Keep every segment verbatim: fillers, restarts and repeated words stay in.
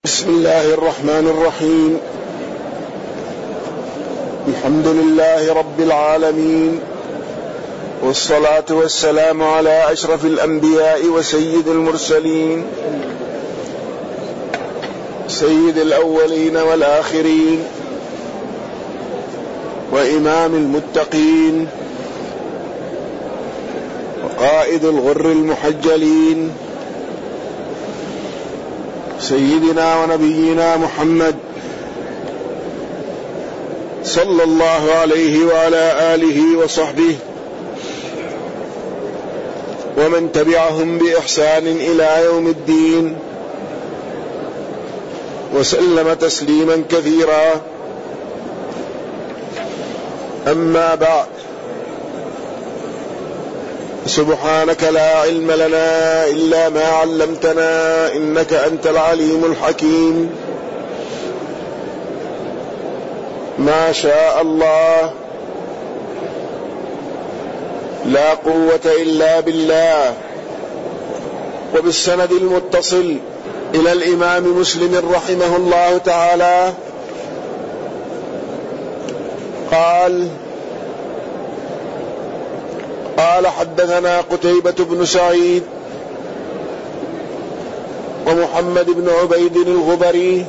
بسم الله الرحمن الرحيم. الحمد لله رب العالمين، والصلاة والسلام على أشرف الأنبياء وسيد المرسلين، سيد الأولين والآخرين، وإمام المتقين، وقائد الغر المحجلين، سيدنا ونبينا محمد صلى الله عليه وعلى آله وصحبه ومن تبعهم بإحسان إلى يوم الدين، وسلم تسليما كثيرا. أما بعد، سبحانك لا علم لنا إلا ما علمتنا إنك أنت العليم الحكيم. ما شاء الله، لا قوة إلا بالله. وبالسند المتصل إلى الإمام مسلم رحمه الله تعالى قال قال حدثنا قتيبة بن سعيد ومحمد بن عبيد الغبري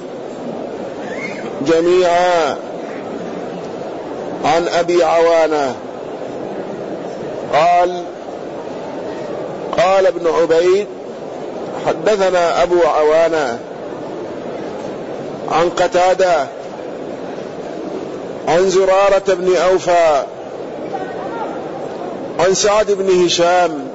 جميعا عن أبي عوانة قال قال ابن عبيد حدثنا أبو عوانة عن قتادة عن زرارة بن أوفى عن سعد بن هشام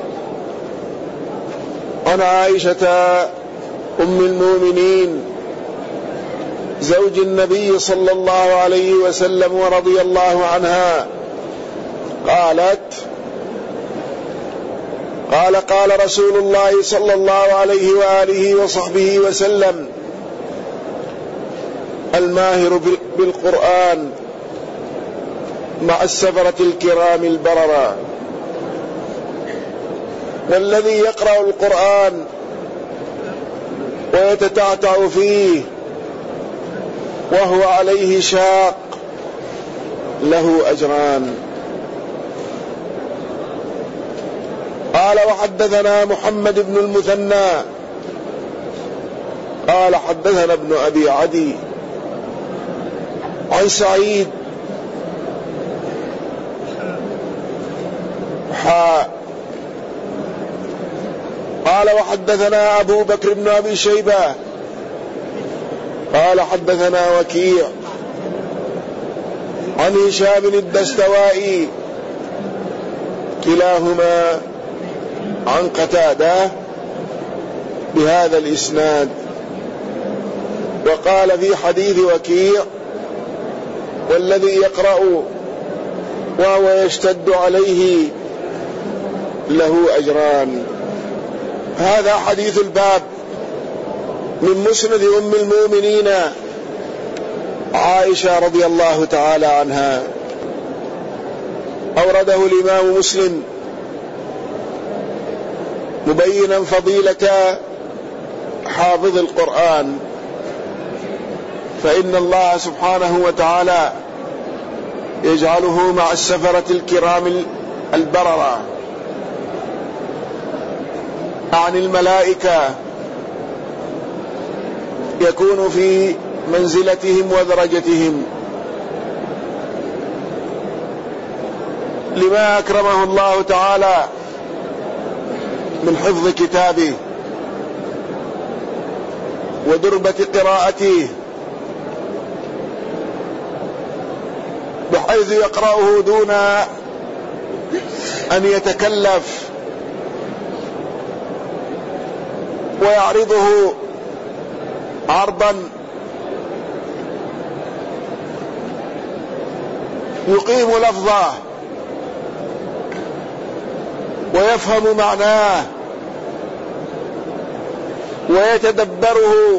عن عائشة أم المؤمنين زوج النبي صلى الله عليه وسلم ورضي الله عنها قالت قال قال رسول الله صلى الله عليه وآله وصحبه وسلم: الماهر بالقرآن مع السفرة الكرام البررة. والذي يقرأ القرآن ويتتعتع فيه وهو عليه شاق له أجران. قال وحدثنا محمد بن المثنى قال حدثنا ابن أبي عدي عن سعيد حاء قال وحدثنا أبو بكر بن أبي شيبة قال حدثنا وكيع عن هشام الدستوائي كلاهما عن قتادة بهذا الإسناد. وقال في حديث وكيع: والذي يقرأ وهو يشتد عليه له أجران. هذا حديث الباب من مسند أم المؤمنين عائشة رضي الله تعالى عنها، أورده الإمام مسلم مبينا فضيلة حافظ القرآن، فإن الله سبحانه وتعالى يجعله مع السفرة الكرام البررة عن الملائكة، يكون في منزلتهم ودرجتهم لما أكرمه الله تعالى من حفظ كتابه ودربة قراءته، بحيث يقرأه دون أن يتكلف ويعرضه عرضا يقيم لفظه ويفهم معناه ويتدبره.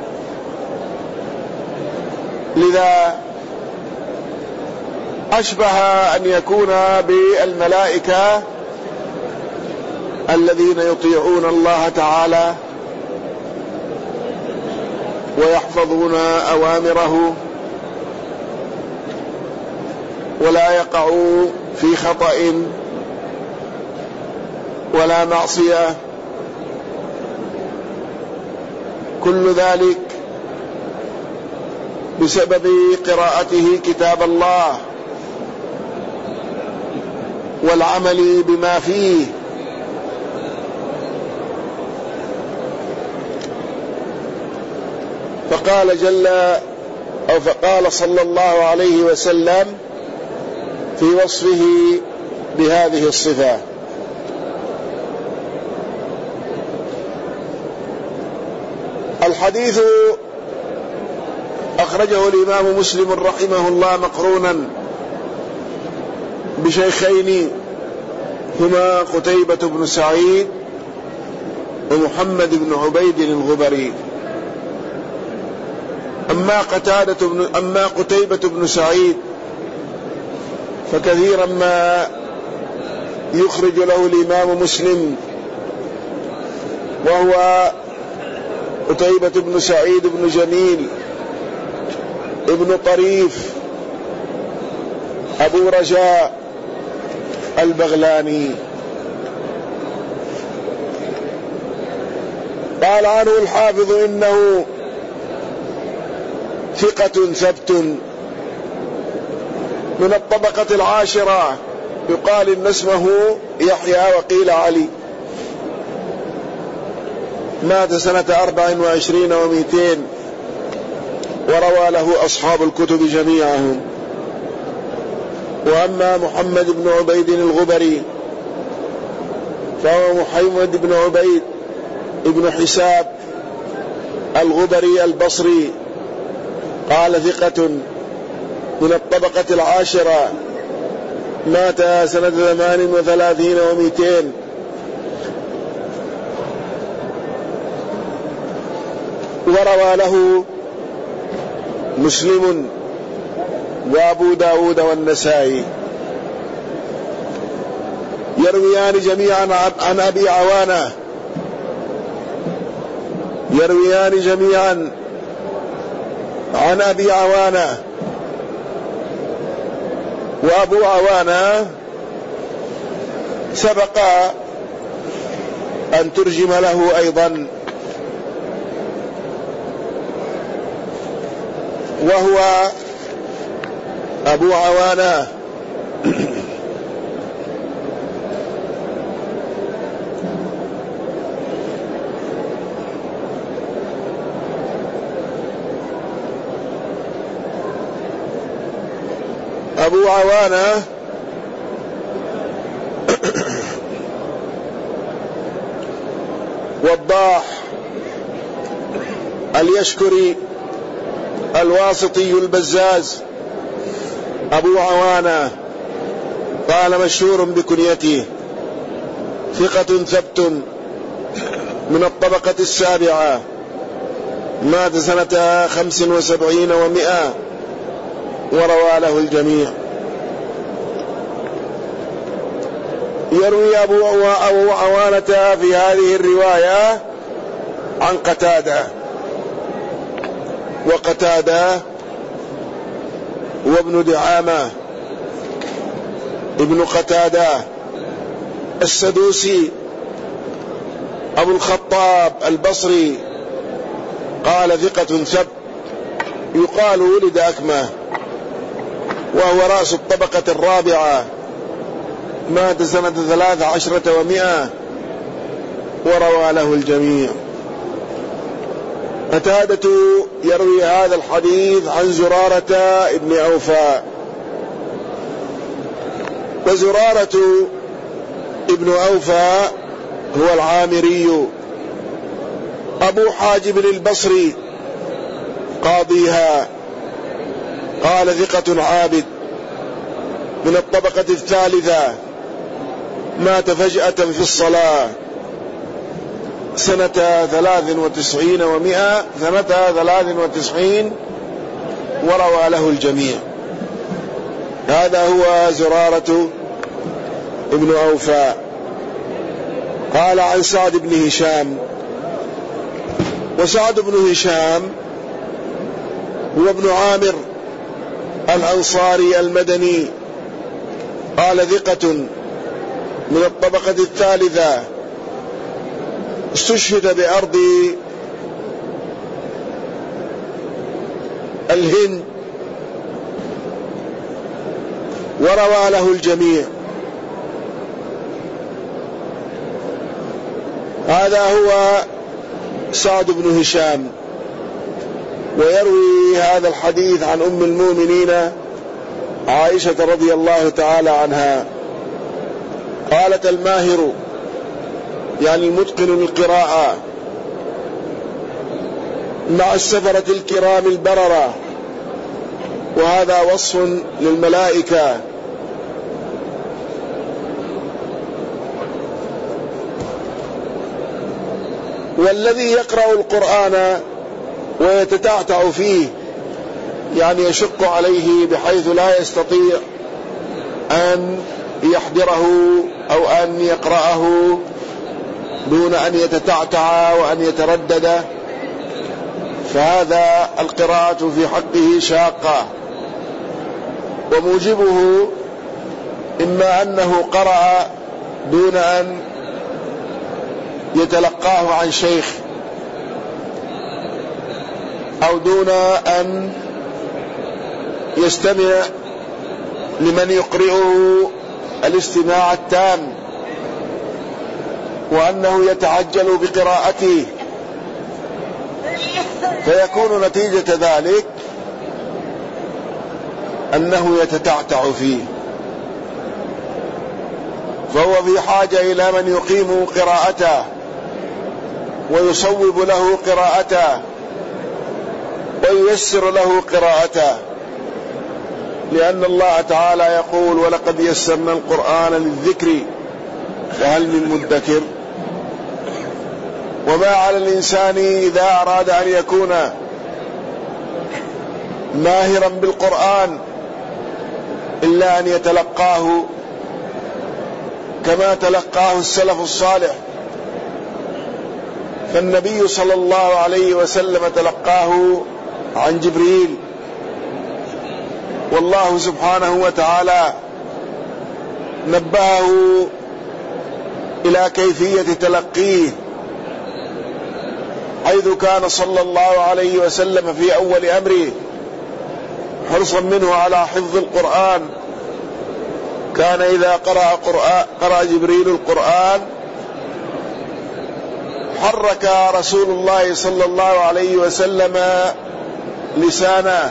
لذا أشبه أن يكون بالملائكة الذين يطيعون الله تعالى ويحفظون أوامره ولا يقعوا في خطأ ولا معصية. كل ذلك بسبب قراءته كتاب الله والعمل بما فيه. فقال جل أو فقال صلى الله عليه وسلم في وصفه بهذه الصفة: الحديث أخرجه الإمام مسلم رحمه الله مقرونا بشيخين هما قتيبة بن سعيد ومحمد بن عبيد الغبري. أما قتادة بن أما قتيبة بن سعيد فكثيرا ما يخرج له الإمام مسلم، وهو قتيبة بن سعيد بن جميل ابن طريف أبو رجاء البغلاني. قال عنه الحافظ إنه ثقة ثبت من الطبقة العاشرة، يقال إن اسمه يحيى وقيل علي. مات سنة أربع وعشرين ومئتين، وروى له أصحاب الكتب جميعهم. وأما محمد بن عبيد الغبري فهو محمد بن عبيد ابن حساب الغبري البصري، قال ثقة من الطبقة العاشرة، مات سنة ثمان وثلاثين ومئتين، وروى له مسلم وأبو داود والنسائي. يرويان جميعا عن أبي عوانة يرويان جميعا عن أبي عوانة، وأبو عوانة سبق أن ترجم له أيضا، وهو أبو عوانة أبو عوانة وضاح اليشكري الواسطي البزاز أبو عوانة، قال مشهور بكنيته، ثقة ثبت من الطبقة السابعة، مات سنة خمس وسبعين ومئة، وروى له الجميع. يروي أبو عوانة في هذه الرواية عن قتادة، وقتادة هو ابن دعامة ابن قتادة السدوسي أبو الخطاب البصري، قال ثقة ثبت، يقال ولد أكمة، وهو رأس الطبقة الرابعة، مات سنة ثلاث عشرة ومئة، وروى له الجميع. قتادة يروي هذا الحديث عن زرارة ابن أوفى، وزرارة ابن أوفى هو العامري أبو حاجب البصري قاضيها، قال ثقة عابد من الطبقة الثالثة، مات فجأة في الصلاة سنة ثلاث وتسعين ومئة سنة ثلاث وتسعين، وروى له الجميع. هذا هو زرارة ابن أوفى. قال عن سعد بن هشام، وسعد بن هشام هو ابن عامر الأنصاري المدني، قال ثقة من الطبقة الثالثة، استشهد بأرض الهند وروى له الجميع. هذا هو سعد بن هشام، ويروي هذا الحديث عن أم المؤمنين عائشة رضي الله تعالى عنها، قالت: الماهر يعني المتقن للقراءة مع السفرة الكرام البررة، وهذا وصف للملائكة. والذي يقرأ القرآن ويتتعتع فيه يعني يشق عليه بحيث لا يستطيع أن يحضره أو أن يقرأه دون أن يتتعتع وأن يتردد، فهذا القراءة في حقه شاقة، وموجبه إما أنه قرأ دون أن يتلقاه عن شيخ، أو دون أن يستمع لمن يقرئه الاستماع التام، وأنه يتعجل بقراءته، فيكون نتيجة ذلك أنه يتتعتع فيه، فهو في حاجة إلى من يقيم قراءته ويصوب له قراءته وييسر له قراءته، لأن الله تعالى يقول: ولقد يسرنا القرآن للذكر فهل من مدكر. وما على الإنسان إذا أراد أن يكون ماهرا بالقرآن إلا أن يتلقاه كما تلقاه السلف الصالح، فالنبي صلى الله عليه وسلم تلقاه عن جبريل، والله سبحانه وتعالى نبهه إلى كيفية تلقيه، حيث كان صلى الله عليه وسلم في أول أمره حرصا منه على حفظ القرآن. كان إذا قرأ, قرآن قرأ جبريل القرآن حرك رسول الله صلى الله عليه وسلم لسانه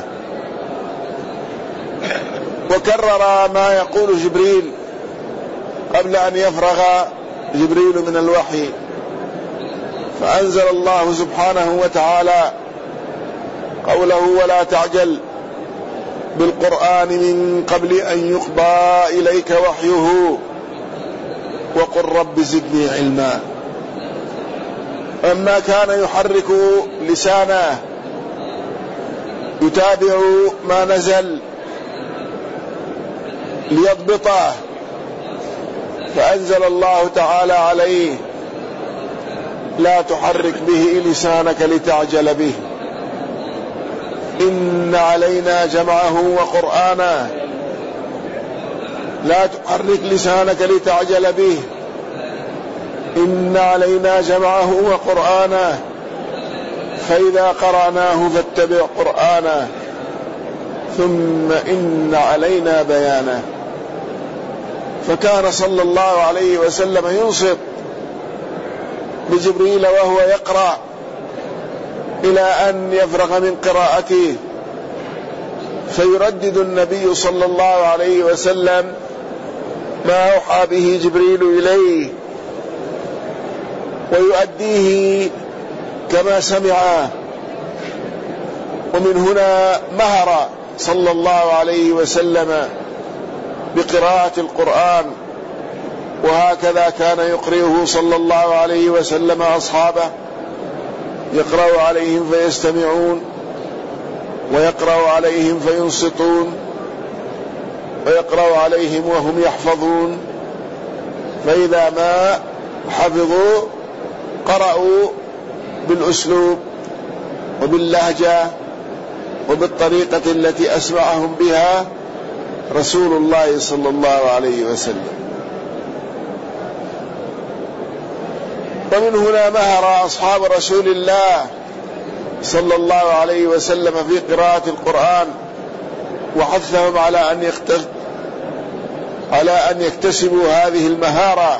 وكرر ما يقول جبريل قبل أن يفرغ جبريل من الوحي، فأنزل الله سبحانه وتعالى قوله: ولا تعجل بالقرآن من قبل أن يقضى إليك وحيه وقل رب زدني علما. أما كان يحرك لسانه يتابع ما نزل ليضبطه، فأنزل الله تعالى عليه: لا تحرك به لسانك لتعجل به إن علينا جمعه وقرآنه. لا تحرك لسانك لتعجل به إن علينا جمعه وقرآنه فإذا قرأناه فاتبع قرآنه ثم إن علينا بيانه. فكان صلى الله عليه وسلم ينصت بجبريل وهو يقرأ إلى أن يفرغ من قراءته، فيردد النبي صلى الله عليه وسلم ما أوحى به جبريل إليه ويؤديه كما سمعه. ومن هنا مهر صلى الله عليه وسلم بقراءة القرآن، وهكذا كان يقرئه صلى الله عليه وسلم أصحابه، يقرأ عليهم فيستمعون ويقرأ عليهم فينصتون ويقرأ عليهم وهم يحفظون، فإذا ما حفظوا قرأوا بالأسلوب وباللهجة وبالطريقة التي أسمعهم بها رسول الله صلى الله عليه وسلم. ومن هنا مهر أصحاب رسول الله صلى الله عليه وسلم في قراءة القرآن، وحثهم على أن يكتسبوا على أن يكتسبوا هذه المهارة،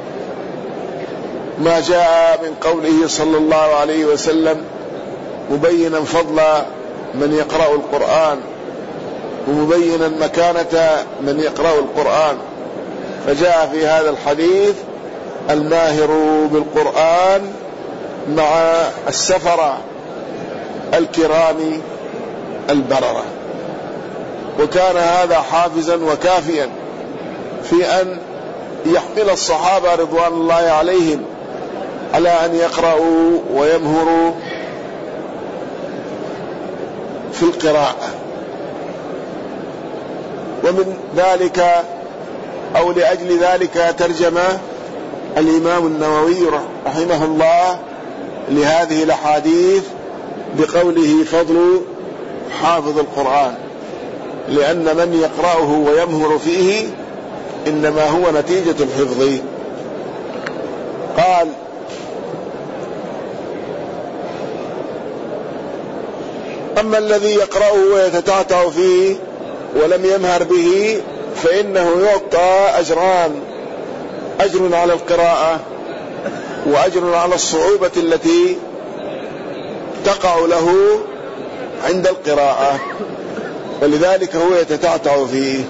ما جاء من قوله صلى الله عليه وسلم مبينا فضل من يقرأ القرآن ومبينا مكانة من يقرأ القرآن. فجاء في هذا الحديث الماهر بالقرآن مع السفرة الكرام البررة. وكان هذا حافزا وكافيا في أن يحمل الصحابة رضوان الله عليهم على أن يقرأوا ويمهروا في القراءة. ومن ذلك أو لأجل ذلك ترجم الإمام النووي رحمه الله لهذه الأحاديث بقوله فضل حافظ القرآن، لأن من يقرأه ويمهر فيه إنما هو نتيجة الحفظ. قال: أما الذي يقرأه ويتتعتع فيه ولم يمهر به فإنه يعطى أجران: أجر على القراءة وأجر على الصعوبة التي تقع له عند القراءة، ولذلك هو يتتعتع فيه.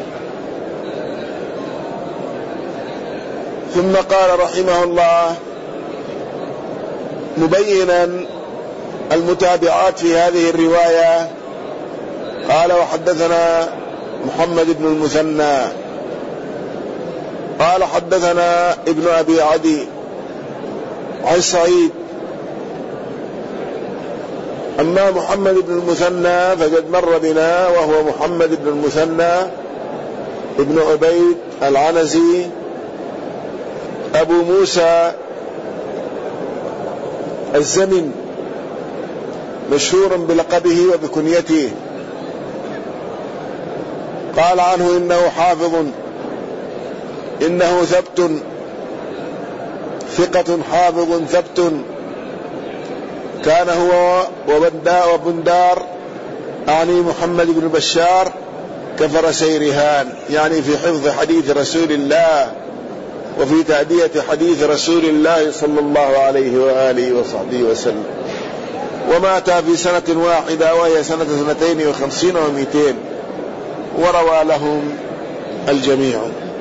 ثم قال رحمه الله مبينا المتابعات في هذه الرواية، قال: وحدثنا محمد بن المثنى قال حدثنا ابن أبي عدي عن سعيد. أما محمد بن المثنى فقد مر بنا، وهو محمد بن المثنى ابن عبيد العنزي أبو موسى الزمن، مشهور بلقبه وبكنيته. قال عنه إنه حافظ، إنه ثبت، ثقة حافظ ثبت. كان هو وبندار أعني محمد بن بشار كفرسي رهان، يعني في حفظ حديث رسول الله وفي تأدية حديث رسول الله صلى الله عليه وآله وصحبه وسلم. ومات في سنة واحدة وهي سنة سنتين وخمسين ومئتين، وروى لهم الجميع.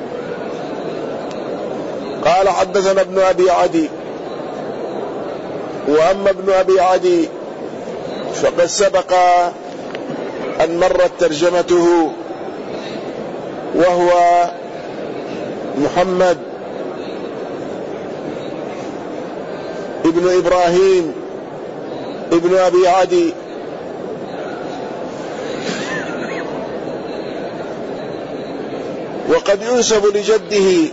قال حدثنا ابن أبي عدي. وأما ابن أبي عدي فقد سبق أن مرت ترجمته، وهو محمد ابن إبراهيم ابن أبي عدي، وقد ينسب لجده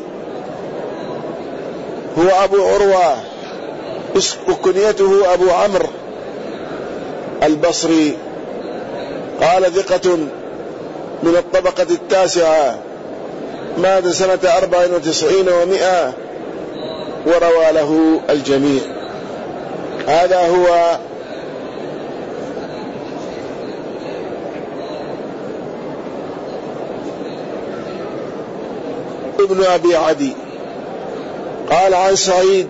هو أبو عروة، وكنيته أبو عمرو البصري. قال ثقة من الطبقة التاسعة، مات سنة أربع وتسعين ومئة، وروى له الجميع. هذا هو ابن أبي عدي. قال عن سعيد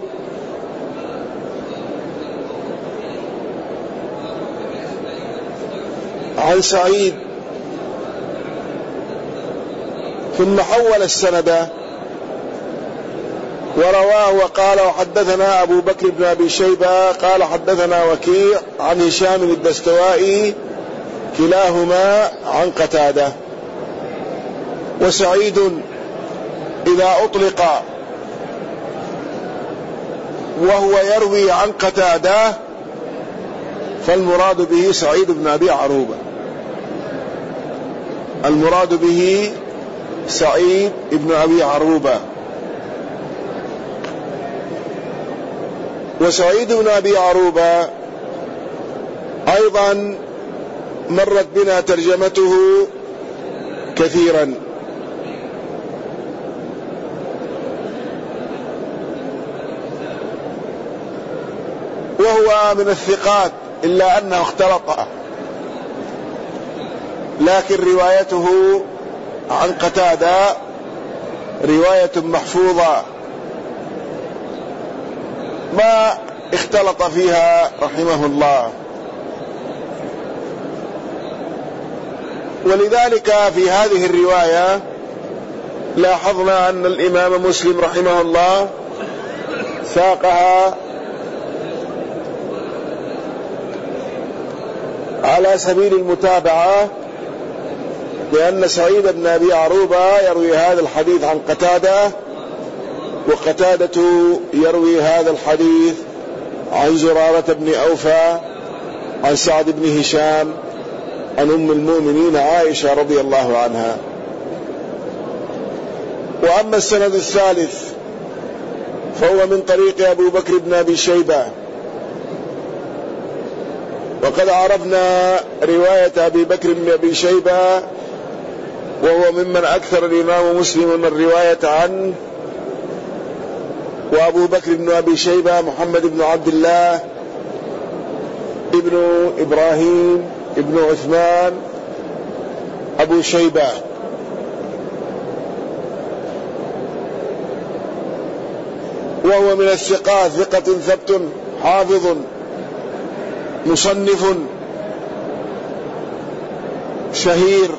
عن سعيد ثم حول السند ورواه وقال: وحدثنا أبو بكر بن أبي شيبة قال حدثنا وكيع عن هشام الدستوائي كلاهما عن قتادة. وسعيد إذا أطلق وهو يروي عن قتادة فالمراد به سعيد بن أبي عروبة، المراد به سعيد بن أبي عروبة. وسعيد بن أبي عروبة أيضا مرت بنا ترجمته كثيرا. وهو من الثقات إلا أنه اختلط، لكن روايته عن قتادة رواية محفوظة ما اختلط فيها رحمه الله. ولذلك في هذه الرواية لاحظنا أن الإمام مسلم رحمه الله ساقها على سبيل المتابعة، لأن سعيد بن أبي عروبة يروي هذا الحديث عن قتادة، وقتادة يروي هذا الحديث عن زرارة بن أوفى عن سعد بن هشام عن أم المؤمنين عائشة رضي الله عنها. وأما السند الثالث فهو من طريق أبو بكر بن أبي شيبة، وقد عرفنا رواية أبي بكر بن أبي شيبة، وهو ممن أكثر الإمام مسلم الرواية عنه. وأبو بكر بن أبي شيبة محمد بن عبد الله ابن إبراهيم ابن عثمان أبو شيبة، وهو من الثقات، ثقة ثبت حافظ مصنف شهير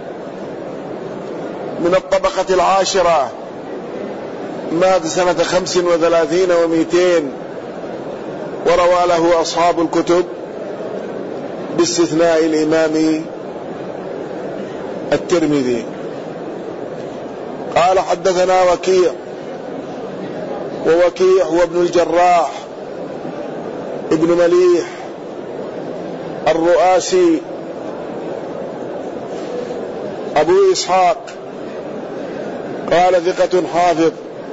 من الطبقة العاشرة، مات سنة خمس وثلاثين ومئتين، وروى له أصحاب الكتب باستثناء الإمام الترمذي. قال حدثنا وكيع، ووكيع هو ابن الجراح ابن مليح الرؤاسي أبو إسحاق، قال ثقة حافظ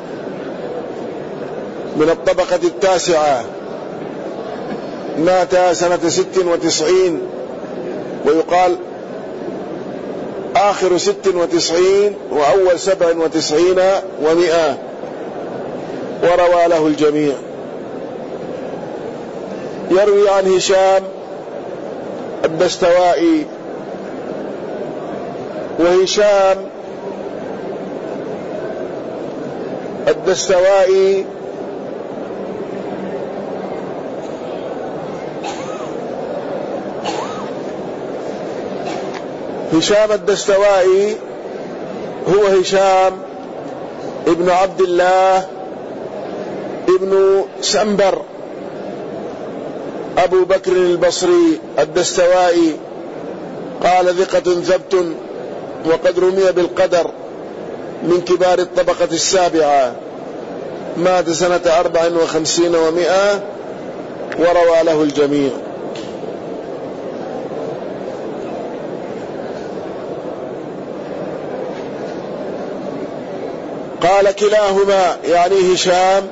من الطبقة التاسعة، مات سنة ست وتسعين، ويقال آخر ست وتسعين وأول سبع وتسعين ومئة، وروى له الجميع. يروي عن هشام الدستوائي، وهشام الدستوائي هشام الدستوائي هو هشام ابن عبد الله ابن سنبر أبو بكر البصري الدستوائي، قال ثقة ثبت، وقد رمي بالقدر، من كبار الطبقة السابعة، مات سنة أربع وخمسين ومئة، وروى له الجميع. قال كلاهما يعني هشام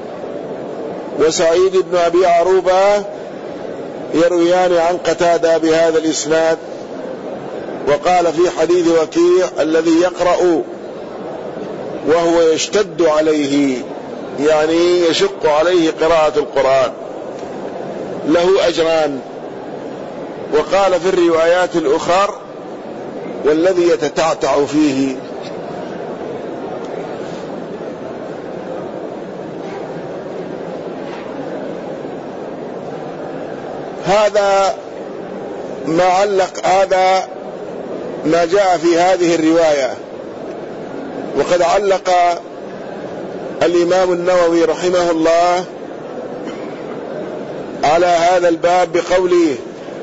وسعيد بن أبي عروبة يرويان عن قتادة بهذا الإسناد. وقال في حديث وكيع الذي يقرأ وهو يشتد عليه، يعني يشق عليه قراءة القرآن، له أجران. وقال في الروايات الأخرى والذي يتتعتع فيه. هذا ما علق، هذا ما جاء في هذه الرواية. وقد علق الإمام النووي رحمه الله على هذا الباب بقوله: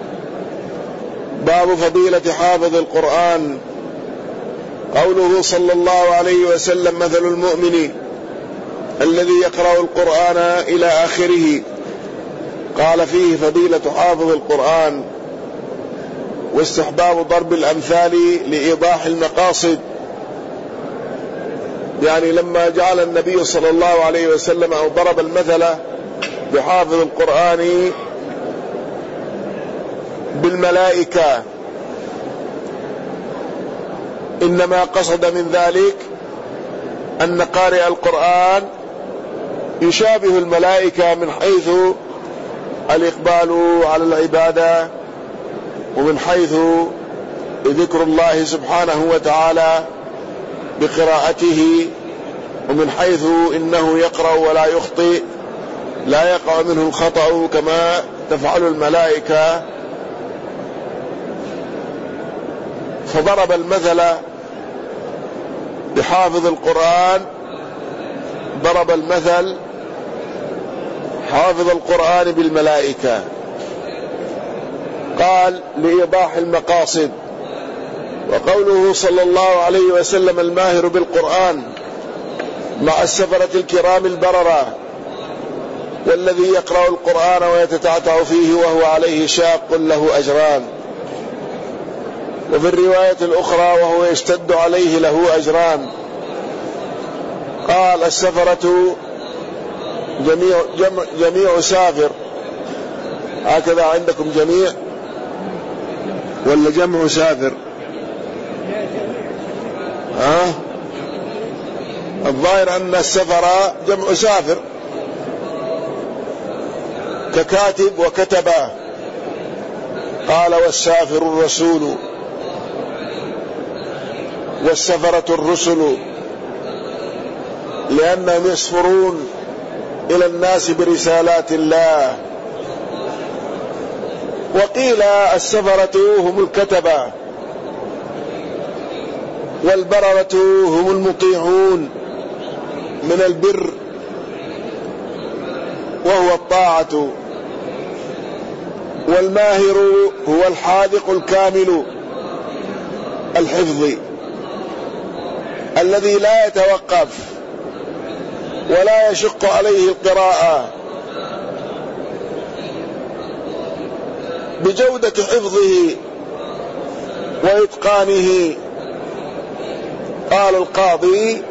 باب فضيلة حافظ القرآن. قوله صلى الله عليه وسلم: مثل المؤمن الذي يقرأ القرآن إلى آخره. قال فيه فضيلة حافظ القرآن، واستحباب ضرب الأمثال لإيضاح المقاصد. يعني لما جعل النبي صلى الله عليه وسلم أو ضرب المثل بحافظ القرآن بالملائكة إنما قصد من ذلك أن قارئ القرآن يشابه الملائكة من حيث الإقبال على العبادة، ومن حيث ذكر الله سبحانه وتعالى بقراءته، ومن حيث إنه يقرأ ولا يخطئ، لا يقع منه الخطأ كما تفعل الملائكة. فضرب المثل بحافظ القرآن، ضرب المثل حافظ القرآن بالملائكة، قال لإيضاح المقاصد. وقوله صلى الله عليه وسلم الماهر بالقرآن مع السفرة الكرام البررة، والذي يقرأ القرآن ويتتعتع فيه وهو عليه شاق له أجران. وفي الرواية الأخرى وهو يشتد عليه له أجران. قال السفرة جميع, جمع جميع سافر، هكذا عندكم جميع ولا جمع سافر؟ ها؟ الظاهر أن السفر جمع سافر، ككاتب وكتبه. قال والسافر الرسول، والسفرة الرسل، لأنهم يسفرون إلى الناس برسالات الله. وقيل السفرة هم الكتبة، والبررة هم المطيعون من البر وهو الطاعة. والماهر هو الحاذق الكامل الحفظ الذي لا يتوقف ولا يشق عليه القراءة، بجودة حفظه وإتقانه. قال القاضي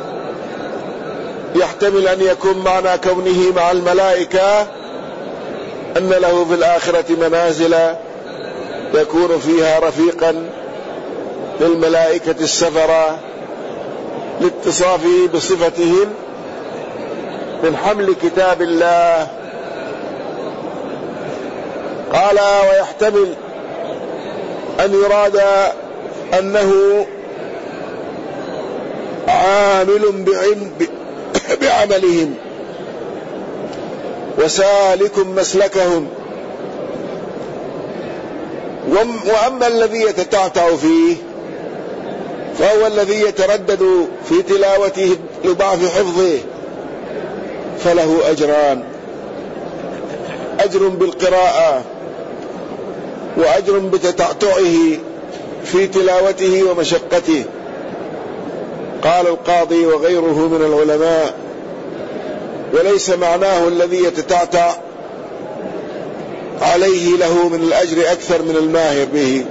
يحتمل أن يكون معنى كونه مع الملائكة أن له في الآخرة منازل يكون فيها رفيقا للملائكة السفرة، لاتصافه بصفتهم من حمل كتاب الله. قال ويحتمل أن يراد أنه عامل بعملهم وسالك مسلكهم. وأما الذي يتتعتع فيه فهو الذي يتردد في تلاوته لضعف حفظه، فله أجران: أجر بالقراءة، وأجر بتتعتعه في تلاوته ومشقته. قال القاضي وغيره من العلماء: وليس معناه الذي يتتعتع عليه له من الأجر أكثر من الماهر به،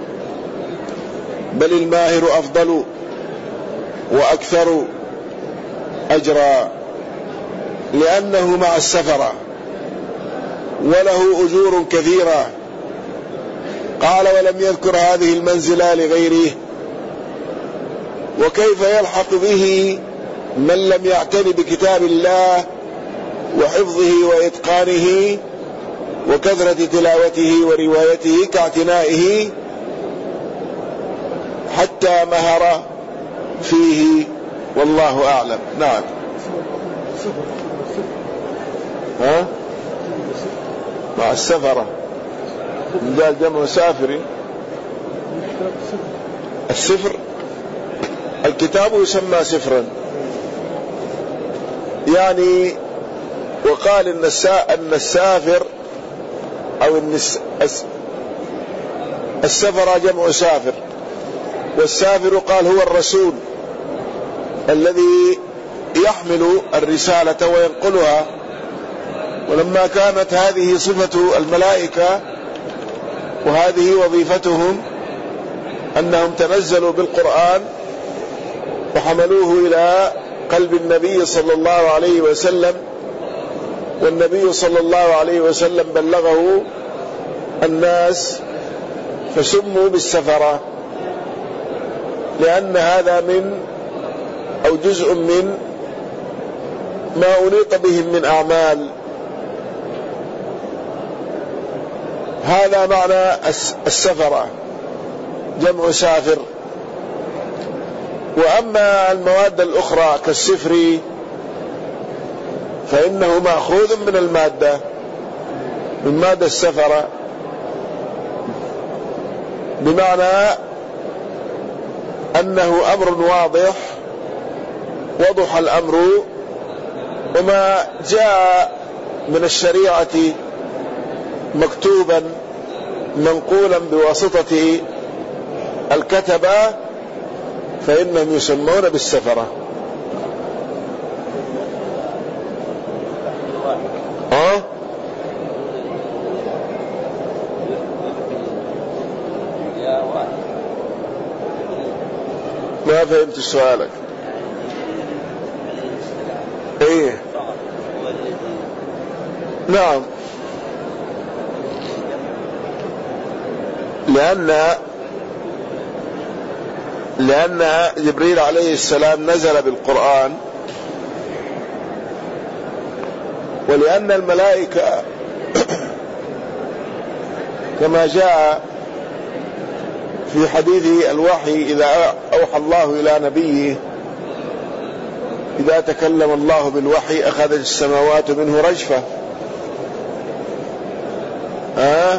بل الماهر أفضل وأكثر أجرا، لأنه مع السفرة وله أجور كثيرة. قال ولم يذكر هذه المنزلة لغيره. وكيف يلحق به من لم يعتني بكتاب الله وحفظه وإتقانه وكثرة تلاوته وروايته كاعتنائه حتى مهر فيه، والله أعلم. نعم. ها؟ مع السفرة قال جمع سافر. السفر الكتاب يسمى سفرا يعني. وقال إن أن السافر أو السفر جمع سافر، والسافر قال هو الرسول الذي يحمل الرسالة وينقلها. ولما كانت هذه صفة الملائكة وهذه وظيفتهم أنهم تنزلوا بالقرآن وحملوه إلى قلب النبي صلى الله عليه وسلم، والنبي صلى الله عليه وسلم بلغه الناس، فسموا بالسفرة. لأن هذا من أو جزء من ما أنيط بهم من أعمال. هذا معنى السفرة، جمع سافر. وأما المواد الأخرى كالسفر فإنه مأخوذ من المادة من مادة السفرة، بمعنى أنه أمر واضح، وضح الأمر، وما جاء من الشريعة مكتوبا منقولا بواسطة الكتبة فإنهم يسمون بالسفرة. ها؟ ما فهمت سؤالك. ايه نعم، لأن لأن جبريل عليه السلام نزل بالقرآن، ولأن الملائكة كما جاء في حديث الوحي إذا أوحى الله إلى نبيه إذا تكلم الله بالوحي أخذت السماوات منه رجفة، ها؟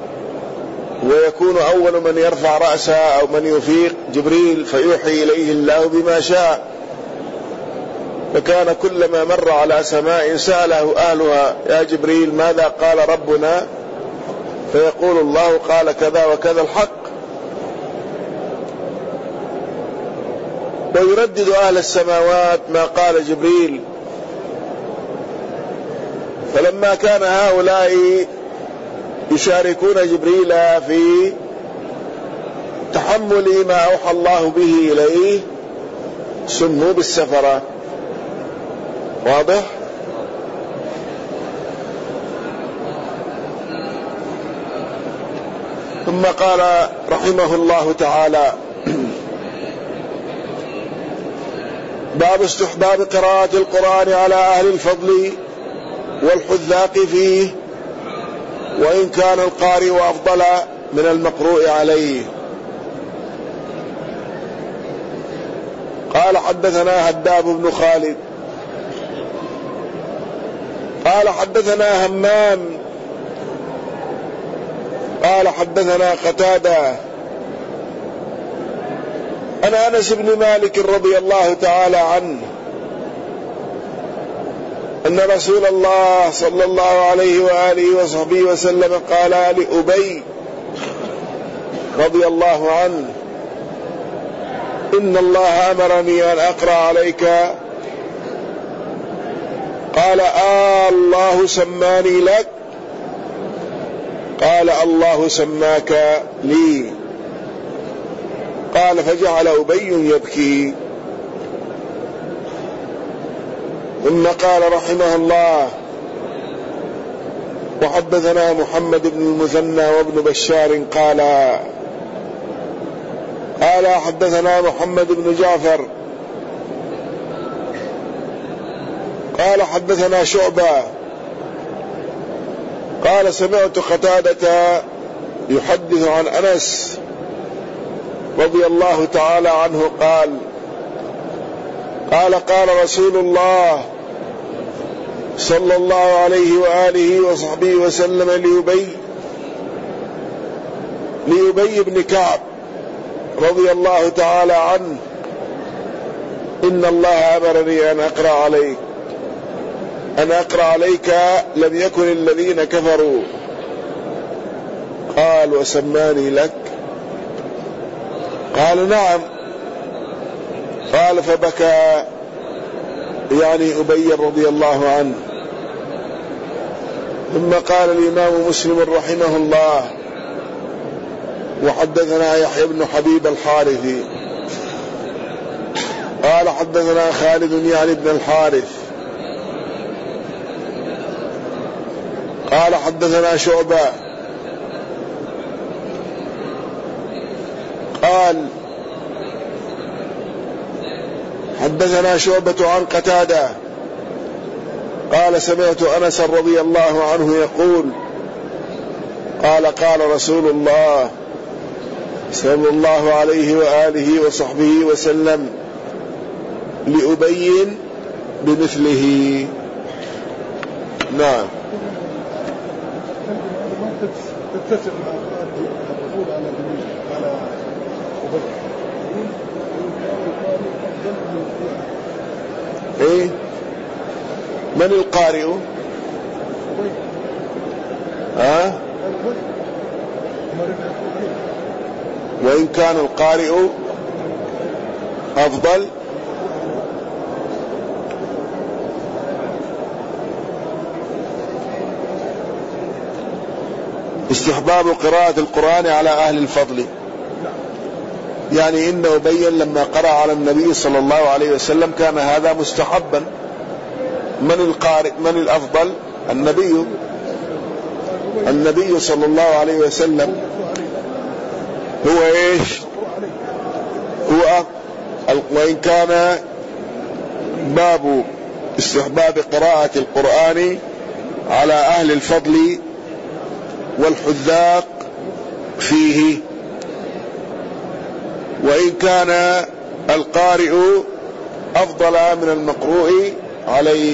ويكون أول من يرفع رأسه أو من يفيق جبريل فيوحي إليه الله بما شاء. فكان كلما مر على سماء سأله أهلها يا جبريل ماذا قال ربنا، فيقول الله قال كذا وكذا الحق. ويردد أهل السماوات ما قال جبريل. فلما كان هؤلاء يشاركون جبريل في تحمل ما أوحى الله به إليه سموا بالسفرة. واضح؟ ثم قال رحمه الله تعالى باب استحباب قراءة القرآن على أهل الفضل والحذاق فيه، وإن كان القارئ أفضل من المقروء عليه. قال حدثنا هداب بن خالد قال حدثنا همام قال حدثنا قتادة عن أنس بن مالك رضي الله تعالى عنه أن رسول الله صلى الله عليه وآله وصحبه وسلم قال لأبي رضي الله عنه إن الله أمرني أن أقرأ عليك. قال آه الله سماني لك؟ قال الله سماك لي. قال فجعل أبي يبكي. ثم قال رحمه الله وحدثنا محمد بن المثنى وابن بشار قال قال حدثنا محمد بن جعفر قال حدثنا شعبة قال سمعت قتادة يحدث عن أنس رضي الله تعالى عنه قال قال قال رسول الله صلى الله عليه وآله وصحبه وسلم لأبي لأبي بن كعب رضي الله تعالى عنه إن الله أمرني أن أقرأ عليك أن أقرأ عليك لم يكن الذين كفروا. قال وسماني لك؟ قال نعم. قال فبكى يعني أبي رضي الله عنه. ثم قال الإمام مسلم رحمه الله وحدثنا يحيى بن حبيب الحارثي قال حدثنا خالد يعني بن الحارث قال حدثنا شعبة قال حدثنا شعبة عن قتادة قال سمعت أنس رضي الله عنه يقول قال قال رسول الله صلى الله عليه وآله وصحبه وسلم لأبي بمثله. نعم. تتفق مع الرسول على على ايه من القارئ؟ ها؟ وإن كان القارئ أفضل استحباب قراءة القرآن على أهل الفضل، يعني إنه بين لما قرأ على النبي صلى الله عليه وسلم كان هذا مستحبا. من القارئ من الأفضل؟ النبي النبي صلى الله عليه وسلم هو إيش هو. وإن كان باب استحباب قراءة القرآن على أهل الفضل والحذاق فيه، وإن كان القارئ أفضل من المقروء عليه.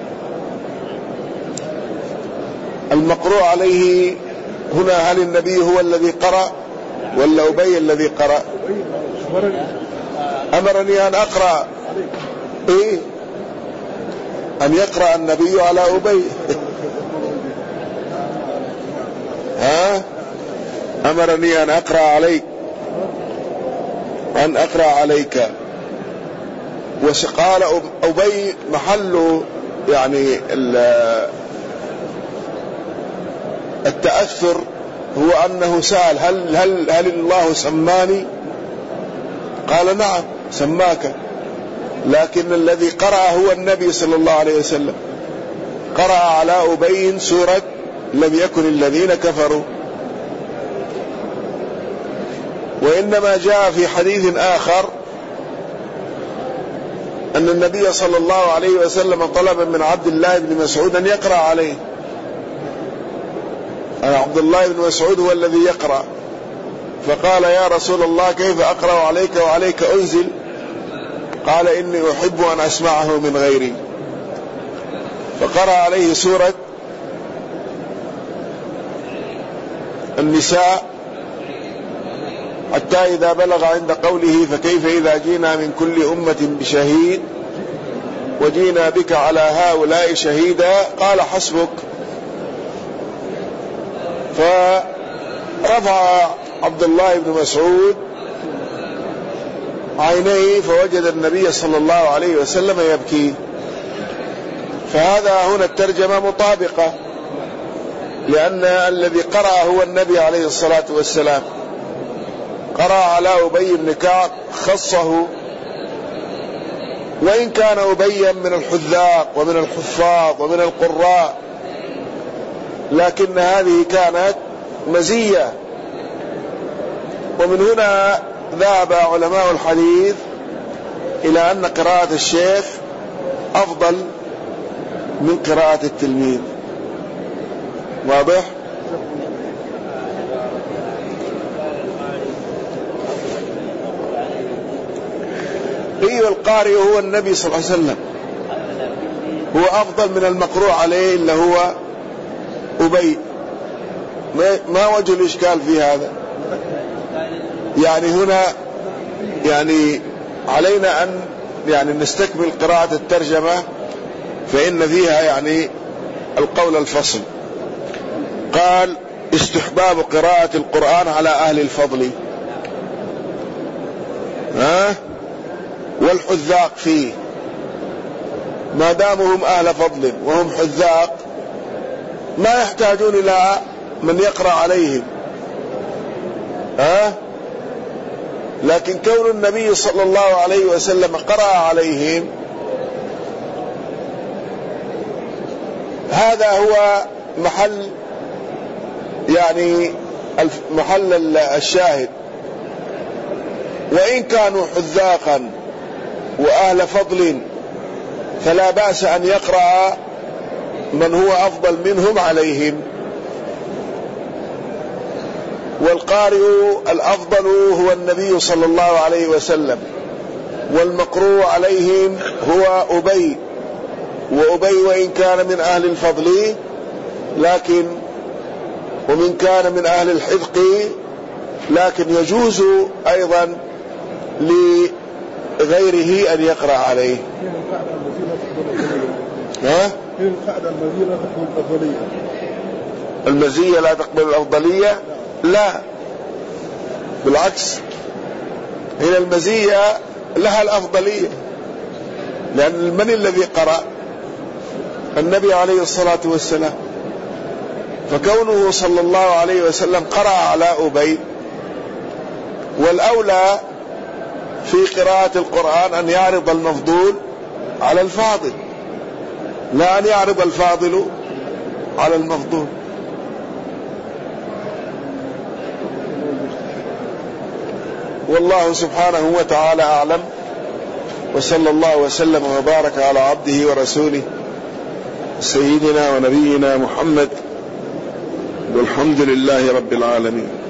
المقروء عليه هنا هل النبي هو الذي قرأ ولا أبي الذي قرأ؟ أمرني أن أقرأ إيه؟ أن يقرأ النبي على أبي ها؟ أمرني أن أقرأ عليك أن أقرأ عليك. وقال أبي محل يعني التأثر هو أنه سأل هل, هل, هل الله سماني؟ قال نعم سماك، لكن الذي قرأ هو النبي صلى الله عليه وسلم. قرأ على أبي سورة لم يكن الذين كفروا. وإنما جاء في حديث آخر أن النبي صلى الله عليه وسلم طلب من عبد الله بن مسعود أن يقرأ عليه. أنا عبد الله بن مسعود هو الذي يقرأ، فقال يا رسول الله كيف أقرأ عليك وعليك أنزل؟ قال إني أحب أن أسمعه من غيري، فقرأ عليه سورة النساء حتى إذا بلغ عند قوله فكيف إذا جينا من كل أمة بشهيد وجينا بك على هؤلاء شهيدا قال حسبك. فرفع عبد الله بن مسعود عينيه فوجد النبي صلى الله عليه وسلم يبكي. فهذا هنا الترجمة مطابقة، لأن الذي قرأ هو النبي عليه الصلاة والسلام. قرأ على أبي بن كعب خصه، وإن كان أبي من الحذاق ومن الحفاظ ومن القراء، لكن هذه كانت مزية. ومن هنا ذهب علماء الحديث إلى أن قراءة الشيخ أفضل من قراءة التلميذ. واضح؟ أيوة القارئ هو النبي صلى الله عليه وسلم، هو أفضل من المقروء عليه اللي هو أبي. ما وجه الإشكال في هذا؟ يعني هنا يعني علينا أن يعني نستكمل قراءة الترجمة، فإن فيها يعني القول الفصل. قال استحباب قراءة القرآن على أهل الفضل ها والحذاق فيه، ما دامهم أهل فضل وهم حذاق ما يحتاجون إلى من يقرأ عليهم ها. لكن كون النبي صلى الله عليه وسلم قرأ عليهم هذا هو محل يعني محل الشاهد. وإن كانوا حذاقا وأهل فضل، فلا بأس أن يقرأ من هو أفضل منهم عليهم. والقارئ الأفضل هو النبي صلى الله عليه وسلم، والمقروء عليهم هو أبي، وأبي وإن كان من أهل الفضل لكن ومن كان من أهل الحذق، لكن يجوز أيضا لغيره أن يقرأ عليه. ها؟ القاعدة المزية لا تقبل الأفضلية. المزية لا تقبل الأفضلية؟ لا، بالعكس، هنا المزية لها الأفضلية، لأن من الذي قرأ؟ النبي عليه الصلاة والسلام، فكونه صلى الله عليه وسلم قرأ على أبي، والأولى في قراءة القرآن أن يعرض المفضول على الفاضل، لا أن يعرض الفاضل على المفضول. والله سبحانه وتعالى أعلم، وصلى الله وسلم وبارك على عبده ورسوله سيدنا ونبينا محمد، والحمد لله رب العالمين.